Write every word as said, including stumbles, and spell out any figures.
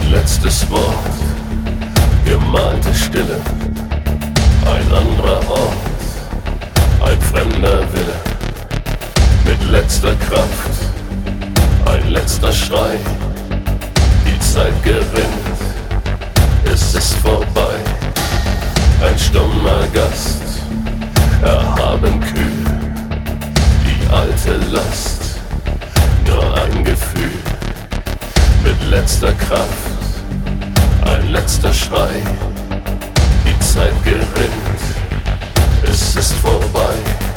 letztes Wort, gemalte Stille, ein anderer Ort, ein fremder Wille, mit letzter Kraft, ein letzter Schrei, die Zeit gewinnt, es ist vorbei, ein stummer Gast, erhaben kühl, die alte Last, nur ein Gefühl, mit letzter Kraft, ein letzter Schrei, die Zeit gewinnt, es ist vorbei.